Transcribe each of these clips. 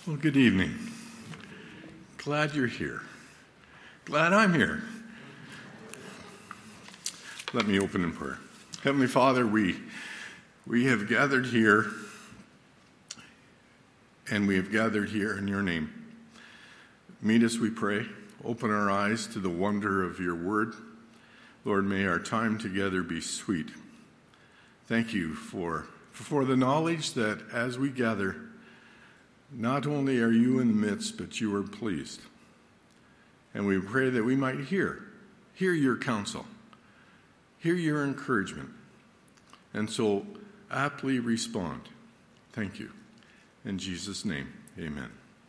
Well, good evening. Glad you're here. Glad I'm here. Let me open in prayer. Heavenly Father, we have gathered here, and we have gathered here in your name. Meet us, we pray. Open our eyes to the wonder of your word. Lord, may our time together be sweet. Thank you for the knowledge that as we gather, not only are you in the midst, but you are pleased. And we pray that we might hear your counsel, hear your encouragement, and so aptly respond. Thank you. In Jesus' name, amen.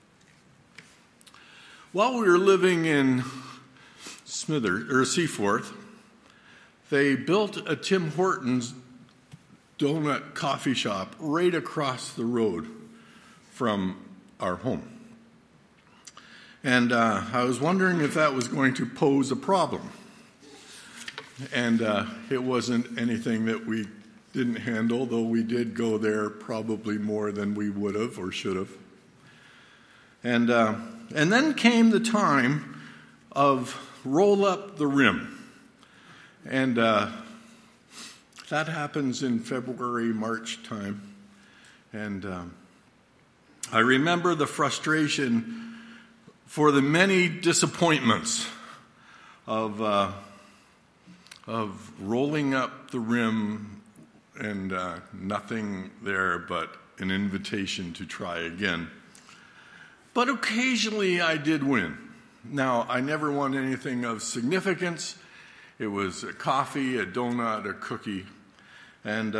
While we were living in Seaforth, they built a Tim Hortons donut coffee shop right across the road from our home. And I was wondering if that was going to pose a problem. And it wasn't anything that we didn't handle, though we did go there probably more than we would have or should have. And then came the time of roll up the rim. And that happens in February, March time. And I remember the frustration for the many disappointments of rolling up the rim and nothing there but an invitation to try again. But occasionally I did win. Now, I never won anything of significance. It was a coffee, a donut, a cookie. And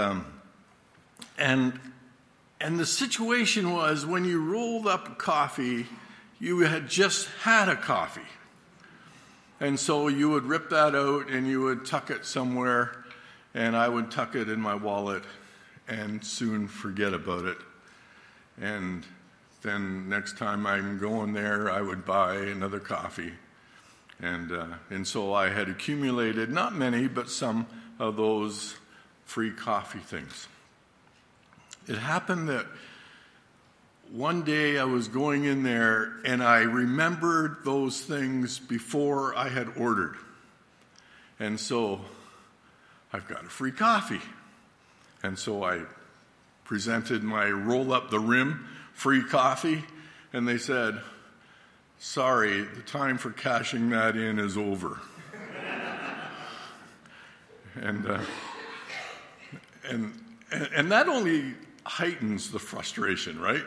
the situation was when you rolled up coffee, you had just had a coffee. And so you would rip that out and you would tuck it somewhere, and I would tuck it in my wallet and soon forget about it. And then next time I'm going there, I would buy another coffee. And so I had accumulated, not many, but some of those free coffee things. It happened that one day I was going in there and I remembered those things before I had ordered. And so I've got a free coffee. And so I presented my roll up the rim free coffee, and they said, "Sorry, the time for cashing that in is over." And that only heightens the frustration, right?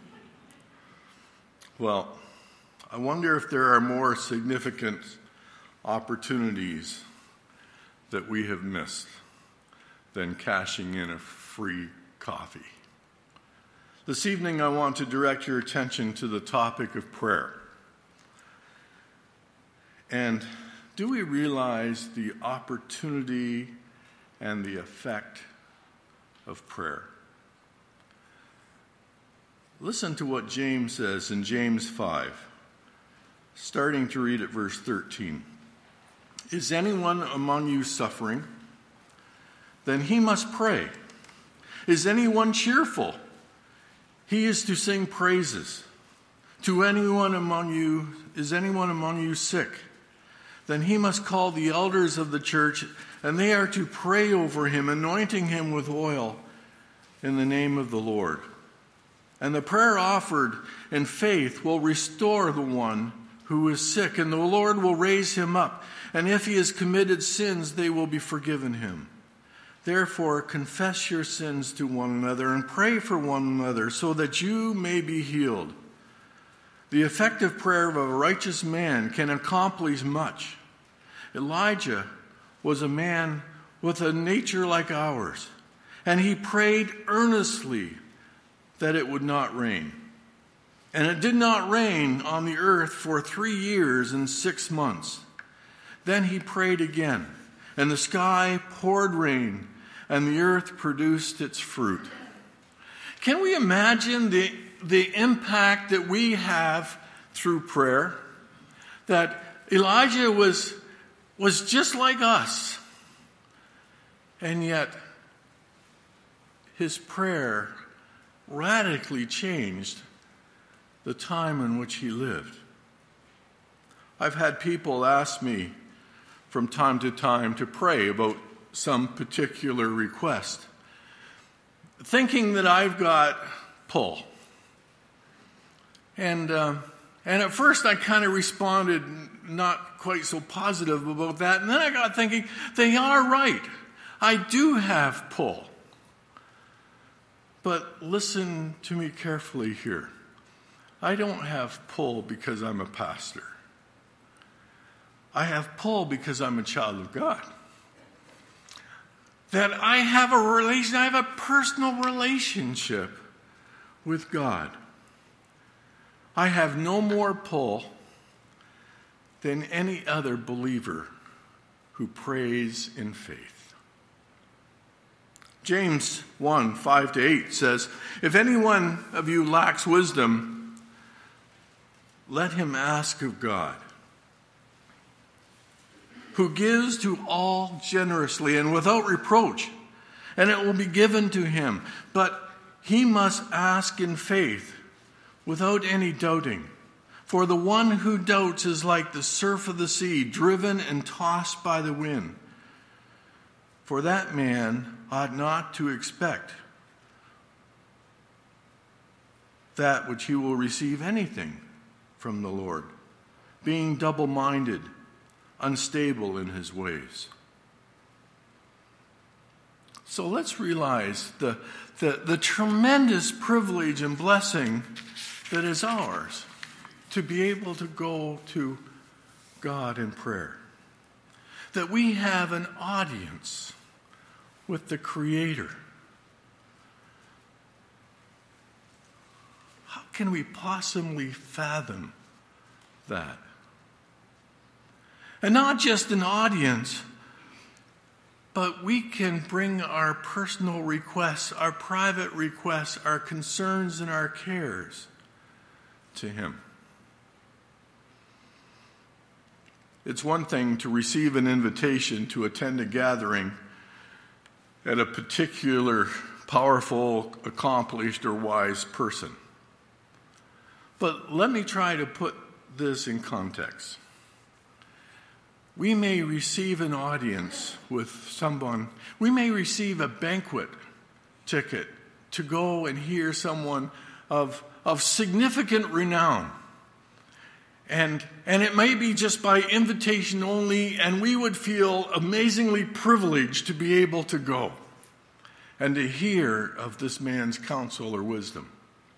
Well, I wonder if there are more significant opportunities that we have missed than cashing in a free coffee. This evening, I want to direct your attention to the topic of prayer. And do we realize the opportunity and the effect of prayer? Listen to what James says in James 5, starting to read at verse 13. "Is anyone among you suffering? Then he must pray. Is anyone cheerful? He is to sing praises. Is anyone among you sick? Then he must call the elders of the church, and they are to pray over him, anointing him with oil in the name of the Lord. And the prayer offered in faith will restore the one who is sick, and the Lord will raise him up. And if he has committed sins, they will be forgiven him. Therefore, confess your sins to one another and pray for one another so that you may be healed. The effective prayer of a righteous man can accomplish much. Elijah was a man with a nature like ours, and he prayed earnestly that it would not rain. And it did not rain on the earth for 3 years and 6 months. Then he prayed again, and the sky poured rain, and the earth produced its fruit." Can we imagine the impact that we have through prayer? That Elijah was just like us, and yet his prayer radically changed the time in which he lived. I've had people ask me from time to time to pray about some particular request, thinking that I've got pull. And at first I kind of responded not quite so positive about that. And then I got thinking, they are right. I do have pull. But listen to me carefully here. I don't have pull because I'm a pastor. I have pull because I'm a child of God. That I have a personal relationship with God. I have no more pull than any other believer who prays in faith. James 1, 5-8 says, "If any one of you lacks wisdom, let him ask of God, who gives to all generously and without reproach, and it will be given to him. But he must ask in faith, without any doubting. For the one who doubts is like the surf of the sea, driven and tossed by the wind. For that man ought not to expect that which he will receive anything from the Lord, being double-minded, unstable in his ways." So let's realize the tremendous privilege and blessing that is ours to be able to go to God in prayer. That we have an audience with the Creator. How can we possibly fathom that? And not just an audience, but we can bring our personal requests, our private requests, our concerns and our cares to Him. It's one thing to receive an invitation to attend a gathering at a particular powerful, accomplished, or wise person. But let me try to put this in context. We may receive an audience with someone. We may receive a banquet ticket to go and hear someone of significant renown. And it may be just by invitation only, and we would feel amazingly privileged to be able to go and to hear of this man's counsel or wisdom.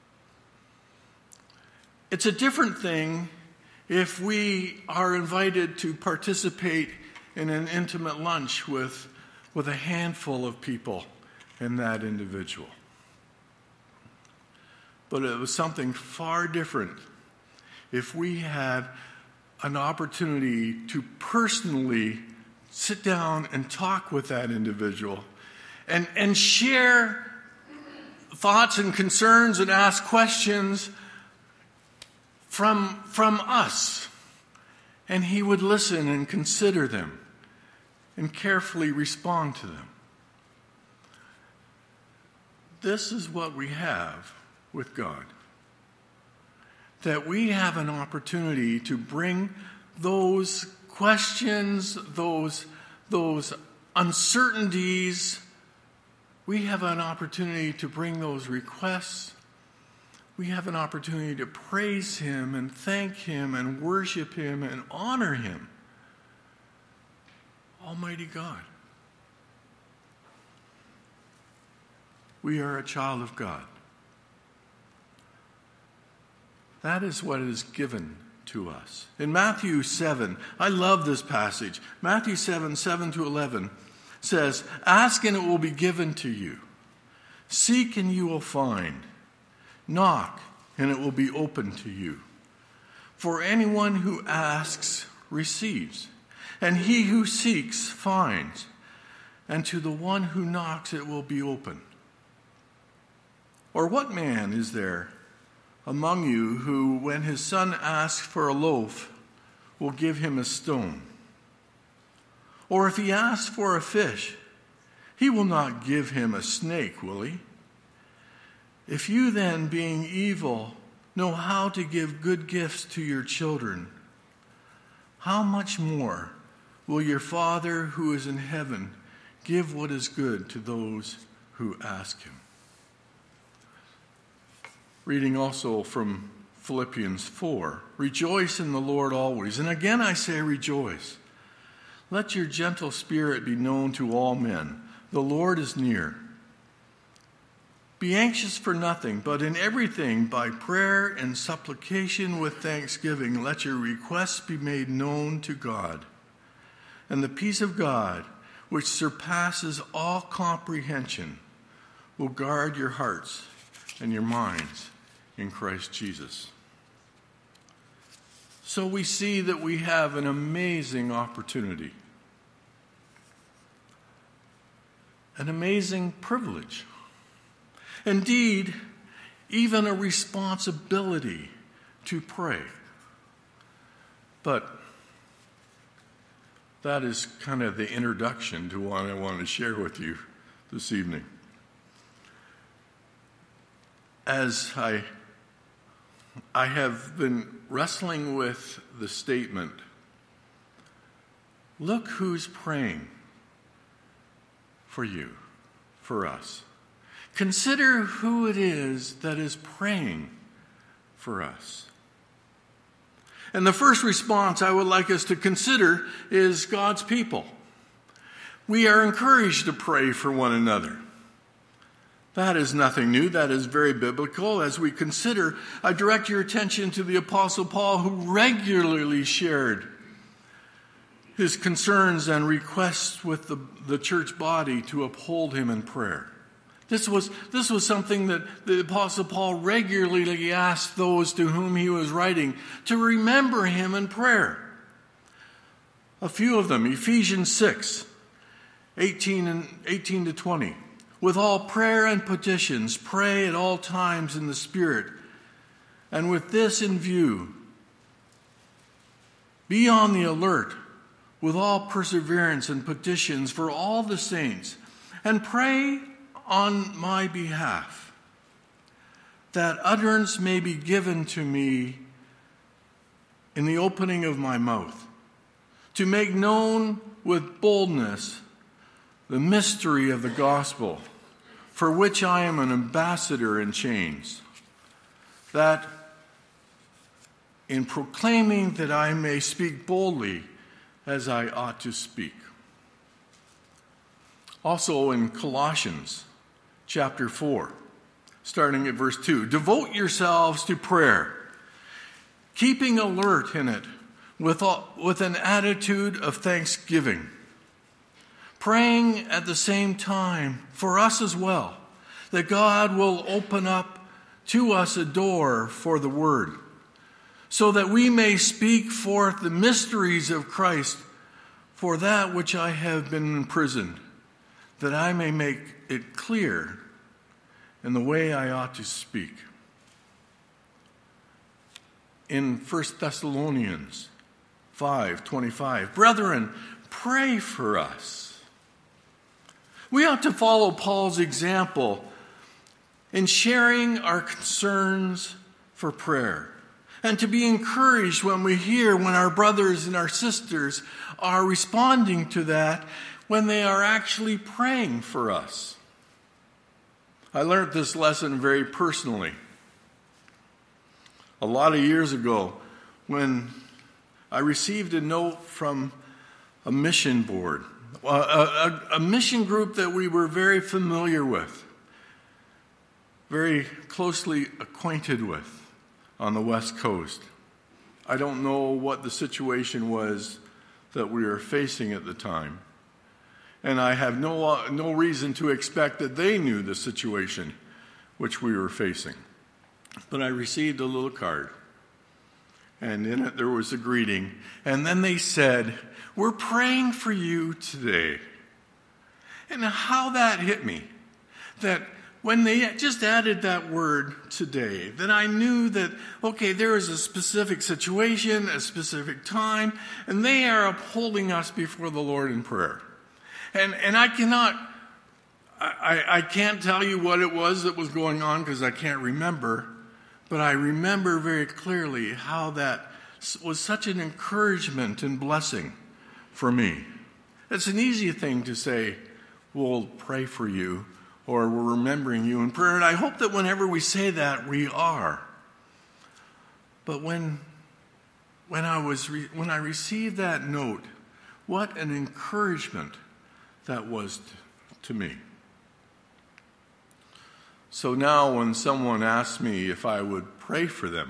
It's a different thing if we are invited to participate in an intimate lunch with a handful of people and that individual. But it was something far different if we had an opportunity to personally sit down and talk with that individual and share thoughts and concerns and ask questions from us. And he would listen and consider them and carefully respond to them. This is what we have with God. That we have an opportunity to bring those questions, those uncertainties, we have an opportunity to bring those requests. We have an opportunity to praise Him and thank Him and worship Him and honor Him. Almighty God. We are a child of God. That is what is given to us. In Matthew 7, I love this passage. Matthew 7, 7-11 says, "Ask and it will be given to you. Seek and you will find. Knock and it will be open to you. For anyone who asks receives, and he who seeks finds, and to the one who knocks it will be open. Or what man is there among you who, when his son asks for a loaf, will give him a stone? Or if he asks for a fish, he will not give him a snake, will he? If you then, being evil, know how to give good gifts to your children, how much more will your Father who is in heaven give what is good to those who ask him? Reading also from Philippians 4, rejoice in the Lord always. And again I say rejoice. Let your gentle spirit be known to all men. The Lord is near. Be anxious for nothing, but in everything, by prayer and supplication with thanksgiving, let your requests be made known to God. And the peace of God, which surpasses all comprehension, will guard your hearts and your minds in Christ Jesus. So we see that we have an amazing opportunity, an amazing privilege. Indeed, even a responsibility to pray. But that is kind of the introduction to what I want to share with you this evening. As I have been wrestling with the statement, look who's praying for you, for us. Consider who it is that is praying for us. And the first response I would like us to consider is God's people. We are encouraged to pray for one another. That is nothing new. That is very biblical. As we consider, I direct your attention to the Apostle Paul, who regularly shared his concerns and requests with the church body to uphold him in prayer. This was something that the Apostle Paul regularly asked those to whom he was writing to remember him in prayer. A few of them, Ephesians 6, 18 to 20. With all prayer and petitions, pray at all times in the Spirit, and with this in view, be on the alert with all perseverance and petitions for all the saints, and pray on my behalf, that utterance may be given to me in the opening of my mouth, to make known with boldness the mystery of the gospel, for which I am an ambassador in chains, that in proclaiming that I may speak boldly as I ought to speak. Also in Colossians chapter 4, starting at verse 2, devote yourselves to prayer, keeping alert in it with an attitude of thanksgiving, praying at the same time for us as well, that God will open up to us a door for the word, so that we may speak forth the mysteries of Christ, for that which I have been imprisoned, that I may make it clear in the way I ought to speak. In 1 Thessalonians 5:25, brethren, pray for us. We ought to follow Paul's example in sharing our concerns for prayer, and to be encouraged when we hear when our brothers and our sisters are responding to that, when they are actually praying for us. I learned this lesson very personally. A lot of years ago, when I received a note from a mission board, a mission group that we were very familiar with, very closely acquainted with on the West Coast. I don't know what the situation was that we were facing at the time, and I have no reason to expect that they knew the situation which we were facing. But I received a little card, and in it there was a greeting, and then they said, "We're praying for you today." And how that hit me, that when they just added that word "today," then I knew that, okay, there is a specific situation, a specific time, and they are upholding us before the Lord in prayer. And I can't tell you what it was that was going on, because I can't remember, But I remember very clearly how that was such an encouragement and blessing for me. It's an easy thing to say, we'll pray for you, or we're remembering you in prayer. And I hope that whenever we say that, we are. But when I received that note, what an encouragement that was to me. So now when someone asks me if I would pray for them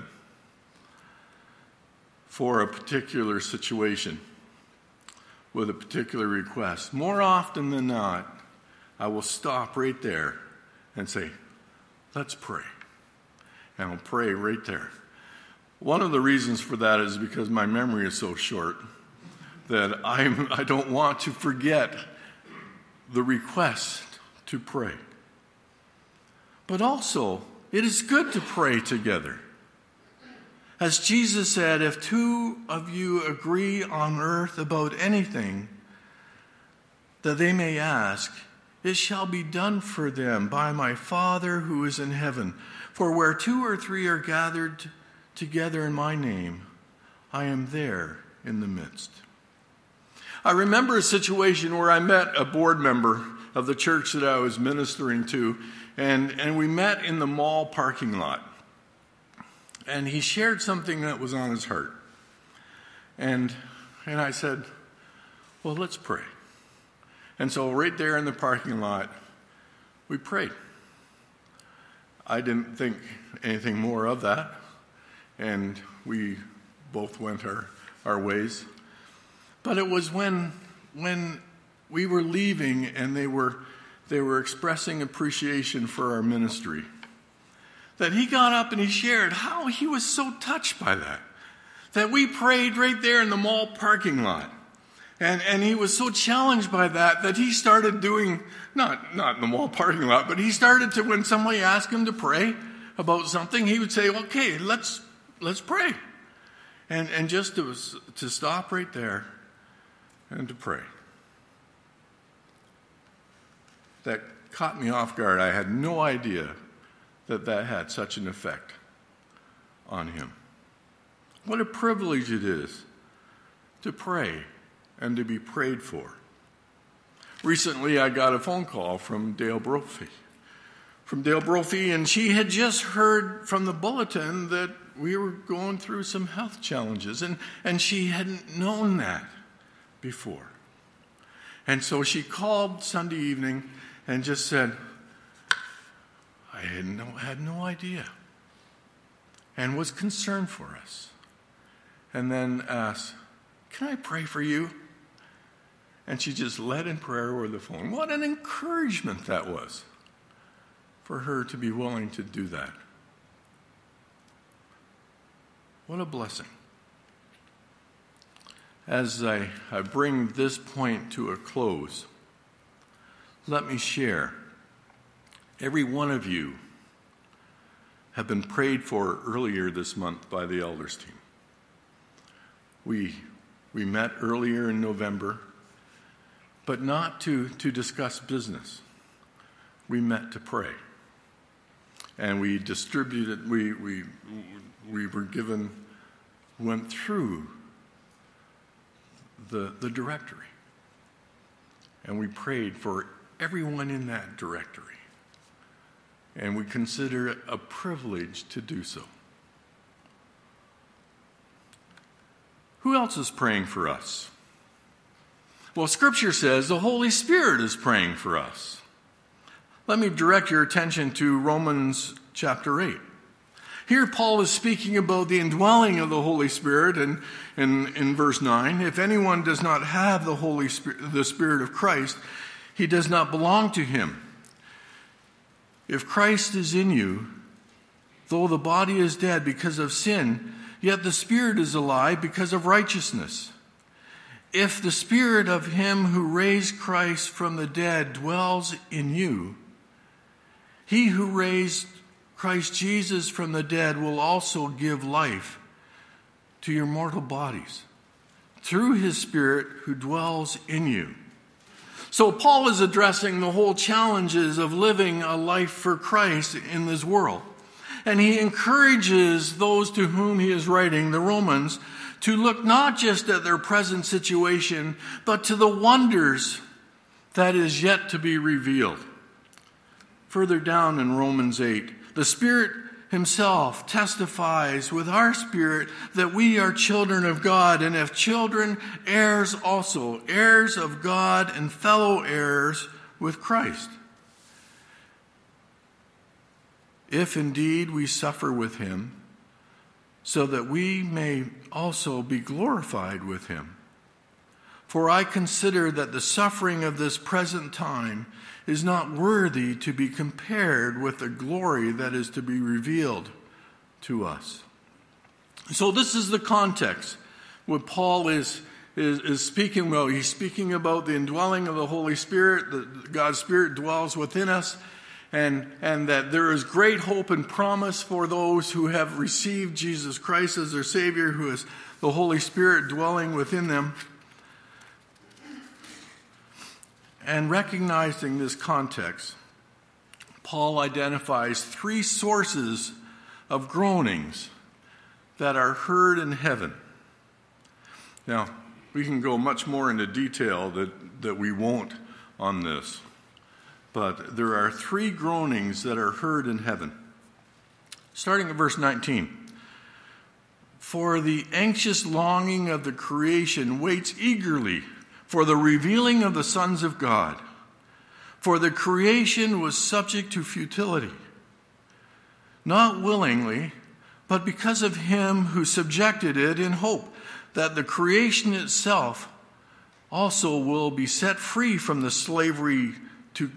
for a particular situation with a particular request, more often than not, I will stop right there and say, let's pray. And I'll pray right there. One of the reasons for that is because my memory is so short that I don't want to forget the request to pray. But also, it is good to pray together. As Jesus said, if two of you agree on earth about anything that they may ask, it shall be done for them by my Father who is in heaven. For where 2 or 3 are gathered together in my name, I am there in the midst. I remember a situation where I met a board member of the church that I was ministering to, and we met in the mall parking lot. And he shared something that was on his heart. And I said, well, let's pray. And so right there in the parking lot, we prayed. I didn't think anything more of that. And we both went our ways. But it was when we were leaving and they were expressing appreciation for our ministry, that he got up and he shared how he was so touched by that we prayed right there in the mall parking lot. And he was so challenged by that he started doing, not in the mall parking lot, but he started to, when somebody asked him to pray about something, he would say, okay, let's pray. And just to stop right there and to pray. That caught me off guard. I had no idea that had such an effect on him. What a privilege it is to pray and to be prayed for. Recently, I got a phone call from Dale Brophy. And she had just heard from the bulletin that we were going through some health challenges, and she hadn't known that before. And so she called Sunday evening and just said, I had no idea, and was concerned for us. And then asked, can I pray for you? And she just led in prayer over the phone. What an encouragement that was for her to be willing to do that. What a blessing. As I bring this point to a close, let me share. Every one of you have been prayed for earlier this month by the elders team. We met earlier in November, but not to discuss business. We met to pray. And we distributed, we were given, went through the directory. And we prayed for everyone in that directory. And we consider it a privilege to do so. Who else is praying for us? Well, Scripture says the Holy Spirit is praying for us. Let me direct your attention to Romans chapter 8. Here Paul is speaking about the indwelling of the Holy Spirit, and in verse 9, if anyone does not have the Holy Spirit, the Spirit of Christ, he does not belong to him. If Christ is in you, though the body is dead because of sin, yet the Spirit is alive because of righteousness. If the Spirit of him who raised Christ from the dead dwells in you, he who raised Christ Jesus from the dead will also give life to your mortal bodies through his Spirit who dwells in you. So Paul is addressing the whole challenges of living a life for Christ in this world. And he encourages those to whom he is writing, the Romans, to look not just at their present situation, but to the wonders that is yet to be revealed. Further down in Romans 8, the Spirit himself testifies with our spirit that we are children of God, and if children, heirs also, heirs of God and fellow heirs with Christ. If indeed we suffer with him, so that we may also be glorified with him. For I consider that the suffering of this present time is not worthy to be compared with the glory that is to be revealed to us. So this is the context what Paul is speaking about. He's speaking about the indwelling of the Holy Spirit, that God's Spirit dwells within us, and that there is great hope and promise for those who have received Jesus Christ as their Savior, who is the Holy Spirit dwelling within them. And recognizing this context, Paul identifies three sources of groanings that are heard in heaven. Now, we can go much more into detail that we won't on this, but there are three groanings that are heard in heaven. Starting at verse 19. For the anxious longing of the creation waits eagerly for the revealing of the sons of God. For the creation was subject to futility, not willingly, but because of him who subjected it, in hope that the creation itself also will be set free from its slavery to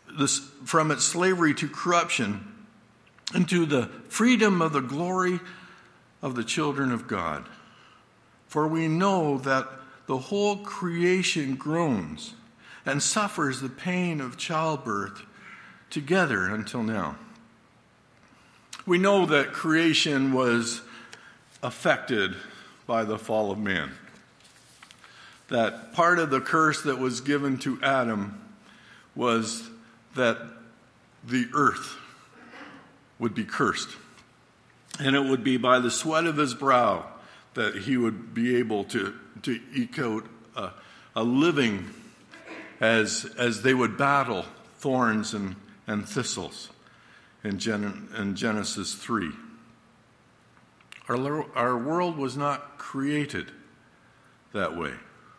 corruption into the freedom of the glory of the children of God. For we know that the whole creation groans and suffers the pain of childbirth together until now. We know that creation was affected by the fall of man. That part of the curse that was given to Adam was that the earth would be cursed. And it would be by the sweat of his brow that he would be able to eke out a living as they would battle thorns and thistles in Genesis 3. Our world was not created that way.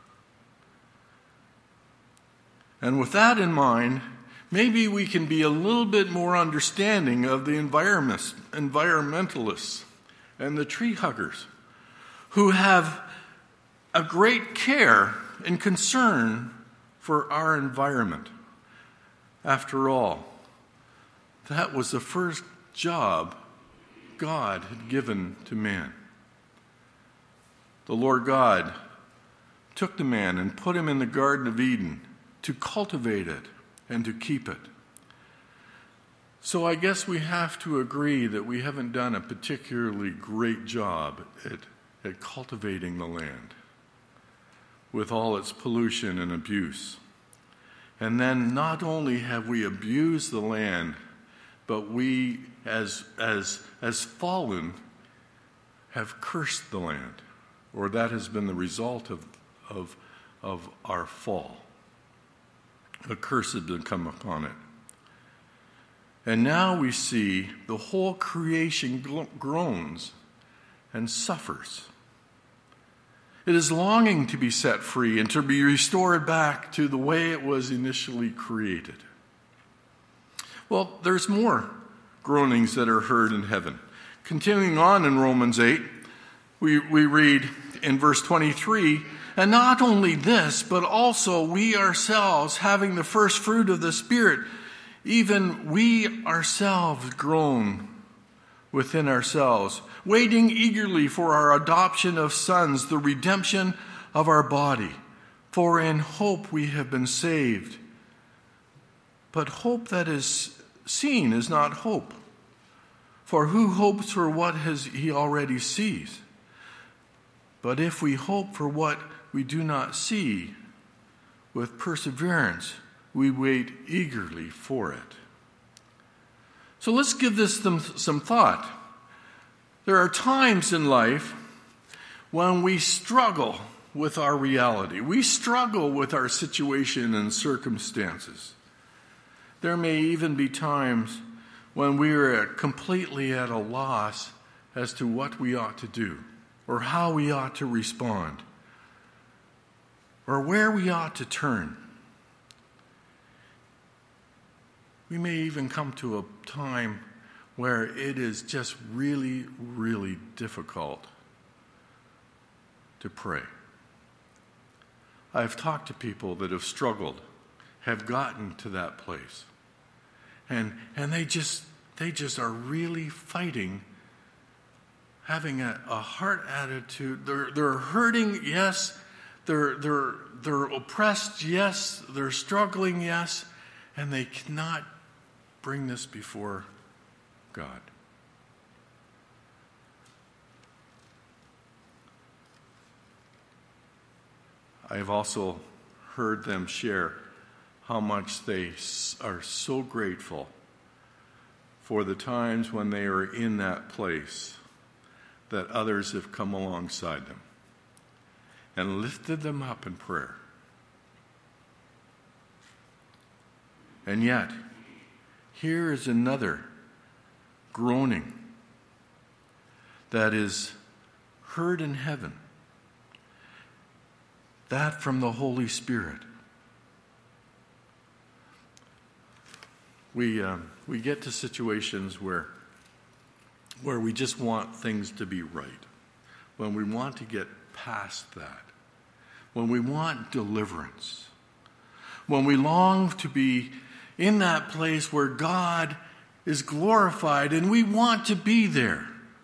And with that in mind, maybe we can be a little bit more understanding of the environmentalists and the tree huggers who have a great care and concern for our environment. After all, that was the first job God had given to man. The Lord God took the man and put him in the Garden of Eden to cultivate it and to keep it. So I guess we have to agree that we haven't done a particularly great job at cultivating the land with all its pollution and abuse. And then not only have we abused the land, but we, as fallen, have cursed the land, or that has been the result of our fall. A curse had been come upon it. And now we see the whole creation groans and suffers. It is longing to be set free and to be restored back to the way it was initially created. Well, there's more groanings that are heard in heaven. Continuing on in Romans 8, we read in verse 23, and not only this, but also we ourselves, having the first fruit of the Spirit, even we ourselves groan within ourselves, waiting eagerly for our adoption of sons, the redemption of our body. For in hope we have been saved. But hope that is seen is not hope. For who hopes for what he already sees? But if we hope for what we do not see, with perseverance we wait eagerly for it. So let's give this some thought. There are times in life when we struggle with our reality. We struggle with our situation and circumstances. There may even be times when we are completely at a loss as to what we ought to do, or how we ought to respond, or where we ought to turn. We may even come to a time where it is just really, really difficult to pray. I've talked to people that have struggled, have gotten to that place. And they just are really fighting, having a heart attitude. They're hurting, yes. They're oppressed, yes. They're struggling, yes. And they cannot bring this before God. I have also heard them share how much they are so grateful for the times when they are in that place that others have come alongside them and lifted them up in prayer. And yet, here is another groaning that is heard in heaven. That from the Holy Spirit. We get to situations where we just want things to be right, when we want to get past that, when we want deliverance, when we long to be in that place where God is glorified and we want to be there.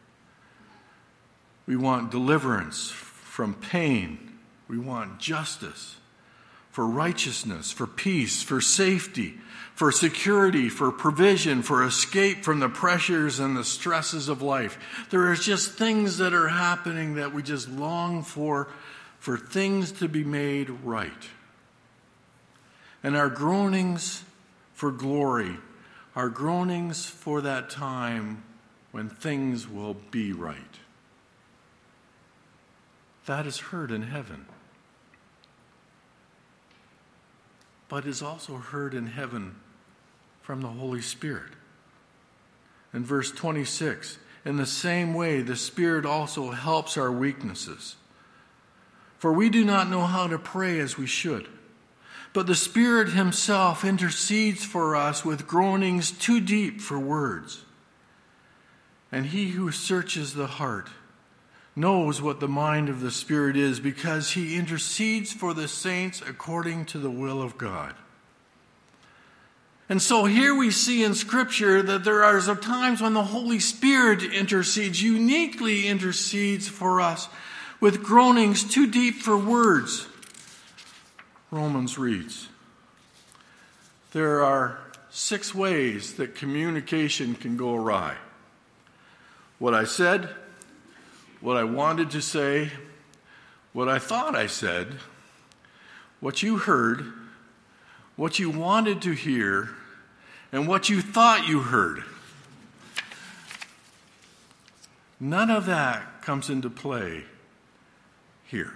We want deliverance from pain. We want justice, for righteousness, for peace, for safety, for security, for provision, for escape from the pressures and the stresses of life. There are just things that are happening that we just long for things to be made right. And our groanings for glory, our groanings for that time when things will be right. That is heard in heaven. But is also heard in heaven from the Holy Spirit. In verse 26, in the same way, the Spirit also helps our weaknesses. For we do not know how to pray as we should. But the Spirit himself intercedes for us with groanings too deep for words. And he who searches the heart knows what the mind of the Spirit is, because he intercedes for the saints according to the will of God. And so here we see in Scripture that there are times when the Holy Spirit intercedes, uniquely intercedes for us with groanings too deep for words. Romans reads, there are 6 ways that communication can go awry. What I said, what I wanted to say, what I thought I said, what you heard, what you wanted to hear, and what you thought you heard. None of that comes into play here.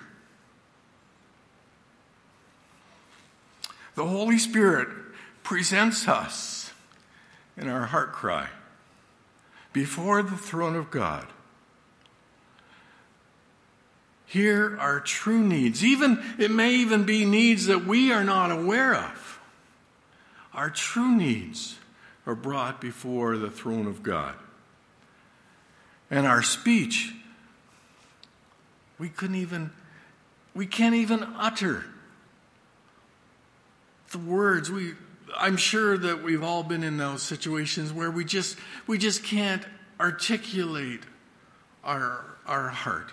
The Holy Spirit presents us in our heart cry before the throne of God. Here are true needs. It may even be needs that we are not aware of. Our true needs are brought before the throne of God. And our speech, we can't even utter the words. I'm sure that we've all been in those situations where we just can't articulate our heart.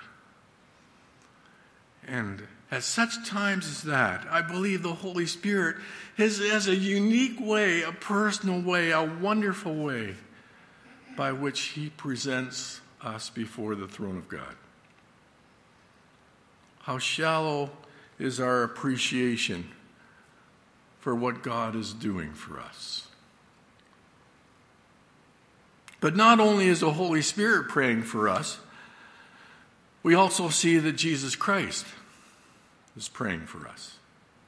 And at such times as that, I believe the Holy Spirit has a unique way, a personal way, a wonderful way by which he presents us before the throne of God. How shallow is our appreciation for what God is doing for us. But not only is the Holy Spirit praying for us, we also see that Jesus Christ is praying for us.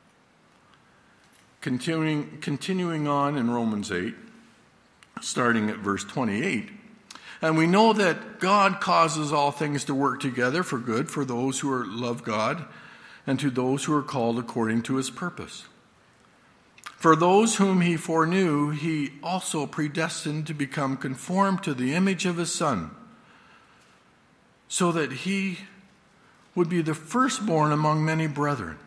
Continuing on in Romans 8, starting at verse 28, and we know that God causes all things to work together for good for those who love God and to those who are called according to his purpose. For those whom he foreknew, he also predestined to become conformed to the image of his Son, so that he would be the firstborn among many brethren.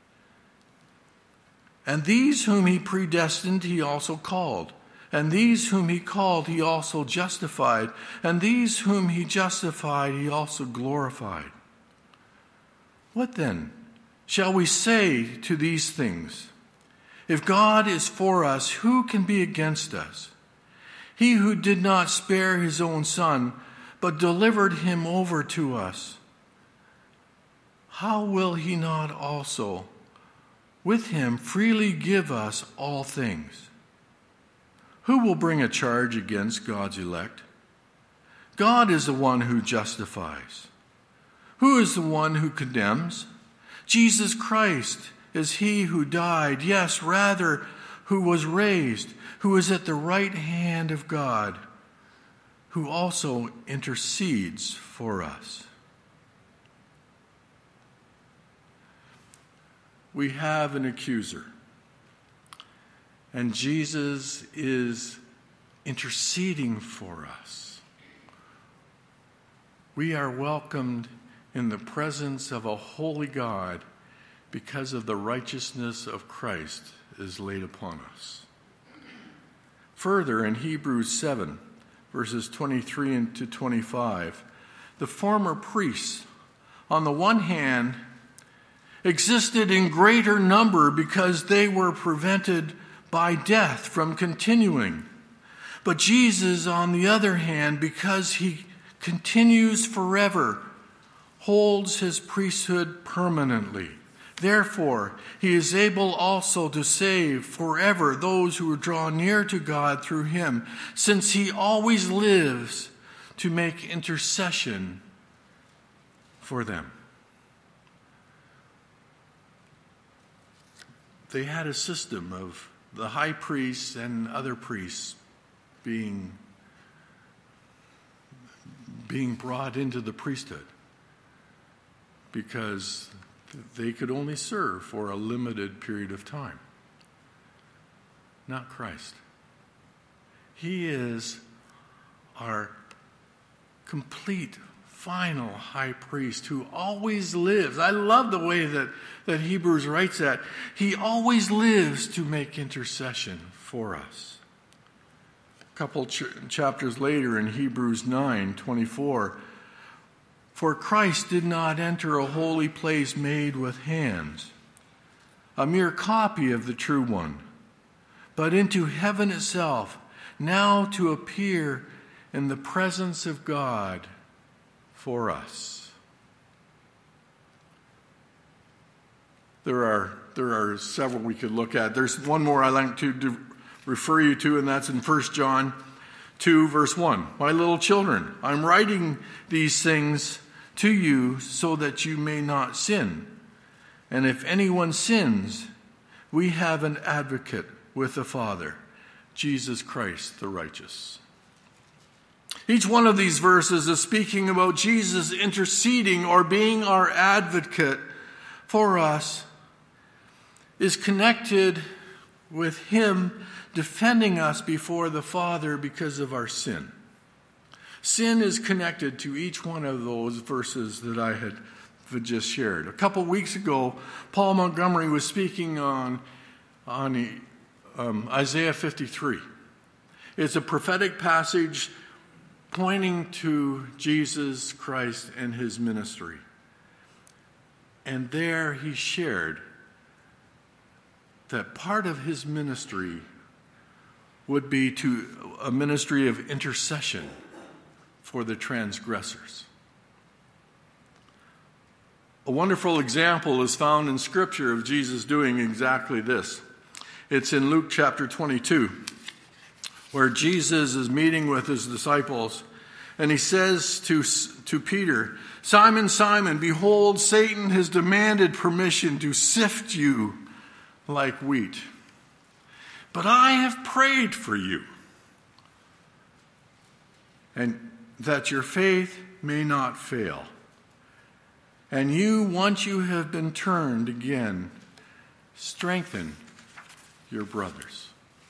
And these whom he predestined, he also called. And these whom he called, he also justified. And these whom he justified, he also glorified. What then shall we say to these things? If God is for us, who can be against us? He who did not spare his own Son, but delivered him over to us, how will he not also with him freely give us all things? Who will bring a charge against God's elect? God is the one who justifies. Who is the one who condemns? Jesus Christ is he who died, yes, rather, who was raised, who is at the right hand of God, who also intercedes for us. We have an accuser, and Jesus is interceding for us. We are welcomed in the presence of a holy God because of the righteousness of Christ is laid upon us. Further, in Hebrews 7, verses 23 to 25, the former priests, on the one hand, existed in greater number because they were prevented by death from continuing. But Jesus, on the other hand, because he continues forever, holds his priesthood permanently. Therefore, he is able also to save forever those who draw near to God through him, since he always lives to make intercession for them. They had a system of the high priests and other priests being brought into the priesthood because they could only serve for a limited period of time. Not Christ. He is our complete, final high priest who always lives. I love the way that Hebrews writes that. He always lives to make intercession for us. A couple chapters later in Hebrews 9:24, for Christ did not enter a holy place made with hands, a mere copy of the true one, but into heaven itself, now to appear in the presence of God for us. There are several we could look at. There's one more I like to refer you to, and that's in 1 John 2, verse 1. My little children, I'm writing these things to you so that you may not sin. And if anyone sins, we have an advocate with the Father, Jesus Christ the righteous. Each one of these verses is speaking about Jesus interceding or being our advocate for us, is connected with him defending us before the Father because of our sin. Sin is connected to each one of those verses that I had just shared. A couple weeks ago, Paul Montgomery was speaking on Isaiah 53. It's a prophetic passage pointing to Jesus Christ and his ministry. And there he shared that part of his ministry would be to a ministry of intercession for the transgressors. A wonderful example is found in Scripture of Jesus doing exactly this. It's in Luke chapter 22, where Jesus is meeting with his disciples, and he says to Peter, "Simon, Simon, behold, Satan has demanded permission to sift you like wheat. But I have prayed for you, and that your faith may not fail. And you, once you have been turned again, strengthen your brothers."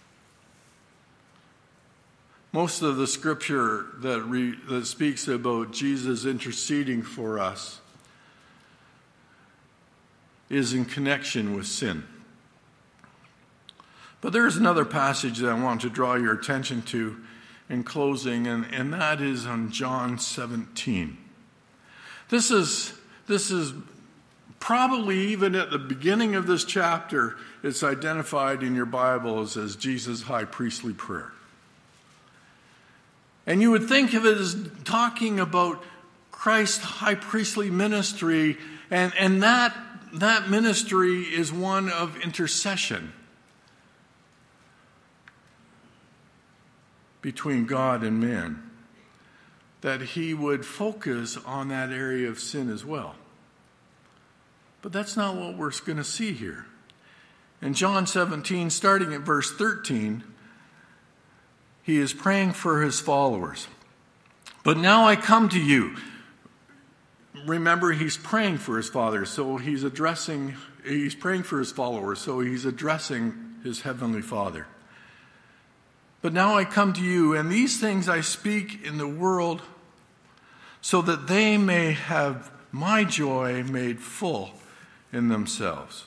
Most of the scripture that speaks about Jesus interceding for us is in connection with sin. But there is another passage that I want to draw your attention to in closing, and that is on John 17. This is probably, even at the beginning of this chapter, it's identified in your Bibles as Jesus' high priestly prayer. And you would think of it as talking about Christ's high priestly ministry, and that ministry is one of intercession between God and man, that he would focus on that area of sin as well. But that's not what we're going to see here. In John 17, starting at verse 13, he is praying for his followers. "But now I come to you." Remember, he's praying for his Father, so he's praying for his followers, so he's addressing his heavenly Father. "But now I come to you, and these things I speak in the world, so that they may have my joy made full in themselves.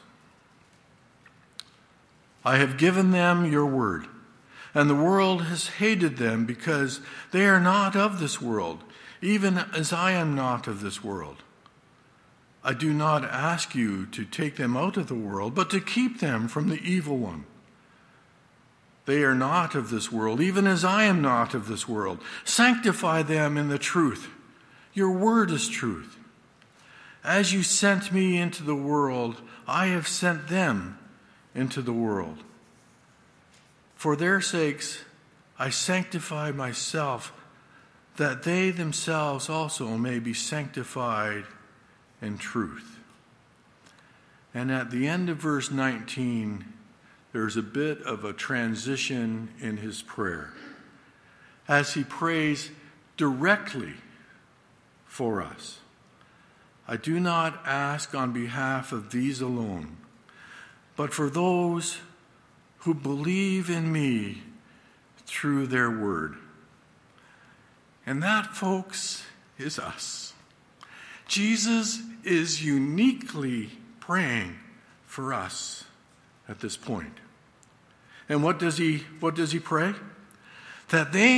I have given them your word, and the world has hated them because they are not of this world, even as I am not of this world. I do not ask you to take them out of the world, but to keep them from the evil one. They are not of this world, even as I am not of this world. Sanctify them in the truth. Your word is truth. As you sent me into the world, I have sent them into the world. For their sakes, I sanctify myself, that they themselves also may be sanctified in truth." And at the end of verse 19, there's a bit of a transition in his prayer, as he prays directly for us. "I do not ask on behalf of these alone, but for those who believe in me through their word." And that, folks, is us. Jesus is uniquely praying for us at this point. And what does he pray? That they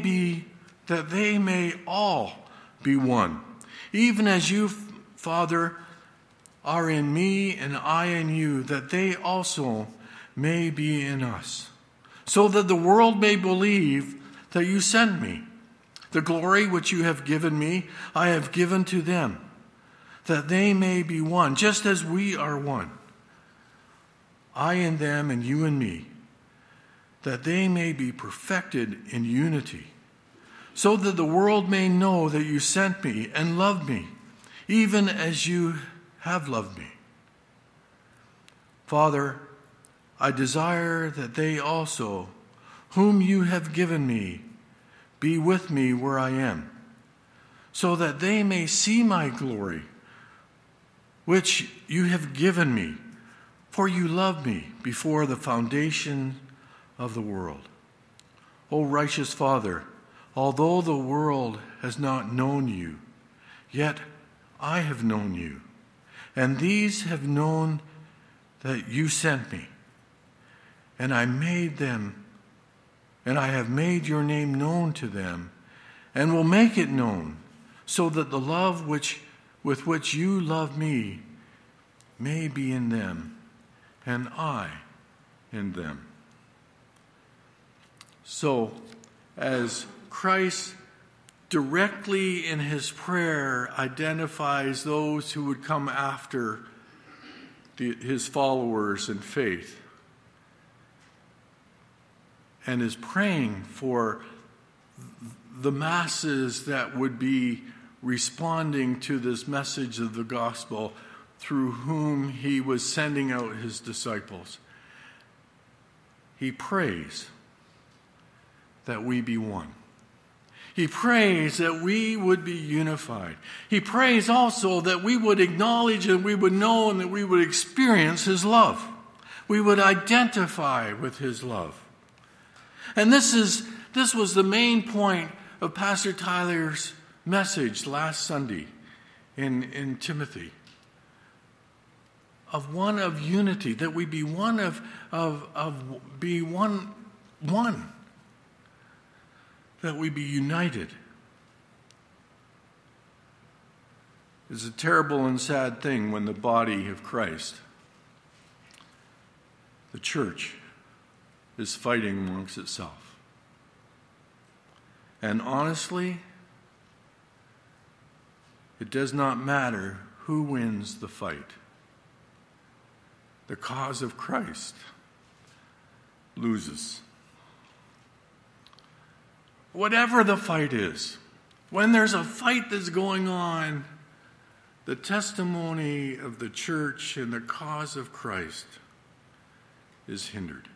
may all be one. Even as you, Father, are in me and I in you, that they also may be in us, so that the world may believe that you sent me. The glory which you have given me, I have given to them, that they may be one, just as we are one. I in them and you in me, that they may be perfected in unity, so that the world may know that you sent me and loved me, even as you have loved me. Father, I desire that they also, whom you have given me, be with me where I am, so that they may see my glory, which you have given me, for you loved me before the foundation of the world. O righteous Father, although the world has not known you, yet I have known you, and these have known that you sent me. And I have made your name known to them, and will make it known, so that the love with which you love me may be in them, and I in them. So, as Christ directly in his prayer identifies those who would come after his followers in faith, and is praying for the masses that would be responding to this message of the gospel through whom he was sending out his disciples. He prays that we be one. He prays that we would be unified. He prays also that we would acknowledge and we would know and that we would experience his love. We would identify with his love. And this was the main point of Pastor Tyler's message last Sunday in Timothy. Of one of unity, that we be one be one. That we be united. It's a terrible and sad thing when the body of Christ, the church, is fighting amongst itself. And honestly, it does not matter who wins the fight. The cause of Christ loses. Whatever the fight is, when there's a fight that's going on, the testimony of the church and the cause of Christ is hindered.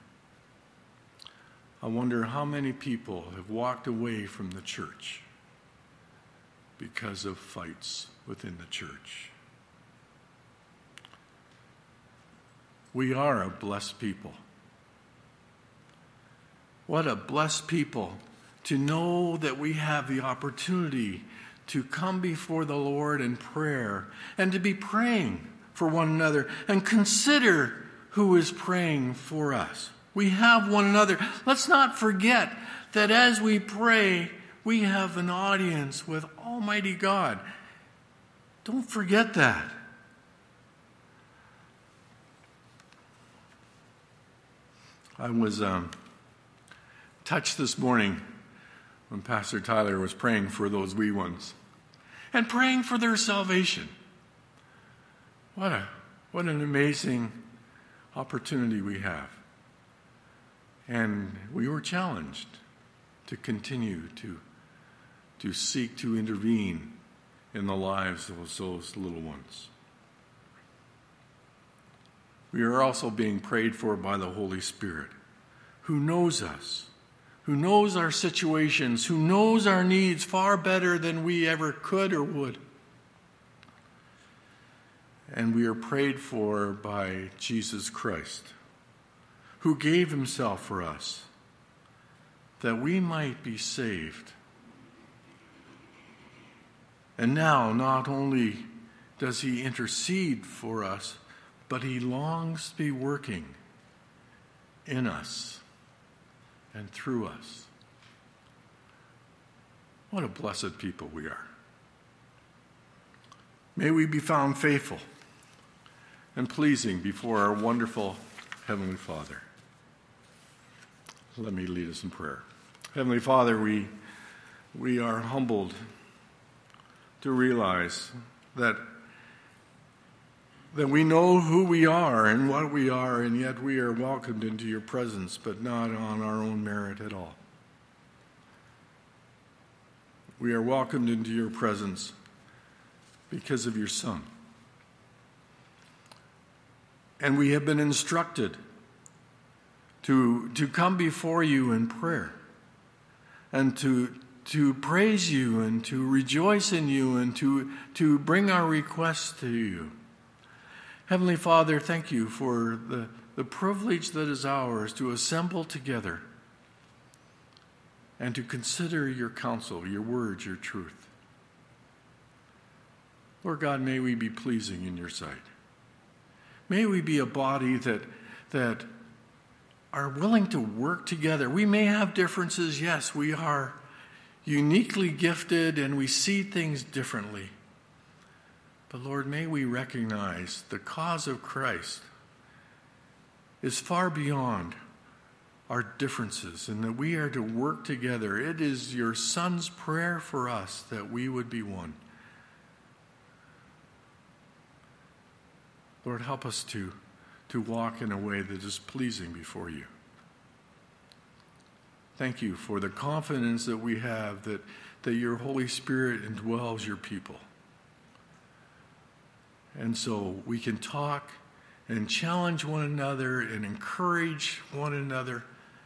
I wonder how many people have walked away from the church because of fights within the church. We are a blessed people. What a blessed people to know that we have the opportunity to come before the Lord in prayer and to be praying for one another and consider who is praying for us. We have one another. Let's not forget that as we pray, we have an audience with Almighty God. Don't forget that. I was touched this morning when Pastor Tyler was praying for those wee ones and praying for their salvation. What an amazing opportunity we have. And we were challenged to continue to seek to intervene in the lives of those little ones. We are also being prayed for by the Holy Spirit, who knows us, who knows our situations, who knows our needs far better than we ever could or would. And we are prayed for by Jesus Christ, who gave himself for us, that we might be saved. And now, not only does he intercede for us, but he longs to be working in us and through us. What a blessed people we are. May we be found faithful and pleasing before our wonderful Heavenly Father. Let me lead us in prayer. Heavenly Father, we are humbled to realize that we know who we are and what we are, and yet we are welcomed into your presence, but not on our own merit at all. We are welcomed into your presence because of your Son. And we have been instructed to come before you in prayer and to praise you and to rejoice in you and to bring our requests to you. Heavenly Father, thank you for the privilege that is ours to assemble together and to consider your counsel, your words, your truth. Lord God, may we be pleasing in your sight. May we be a body that are willing to work together. We may have differences. Yes, we are uniquely gifted and we see things differently. But Lord, may we recognize the cause of Christ is far beyond our differences and that we are to work together. It is your Son's prayer for us that we would be one. Lord, help us to walk in a way that is pleasing before you. Thank you for the confidence that we have that your Holy Spirit indwells your people. And so we can talk and challenge one another and encourage one another.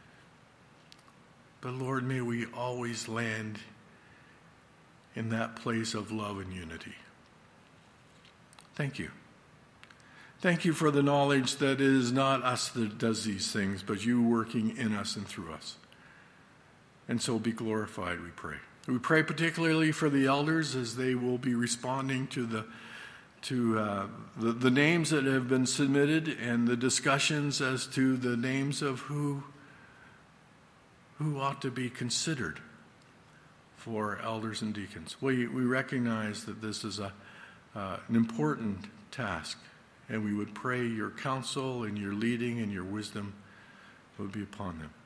But Lord, may we always land in that place of love and unity. Thank you. Thank you for the knowledge that it is not us that does these things, but you working in us and through us. And so be glorified, we pray. We pray particularly for the elders as they will be responding to the names that have been submitted and the discussions as to the names of who ought to be considered for elders and deacons. We recognize that this is an important task, and we would pray your counsel and your leading and your wisdom would be upon them.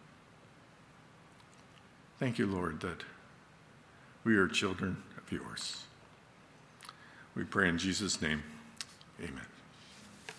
Thank you, Lord, that we are children of yours. We pray in Jesus' name. Amen.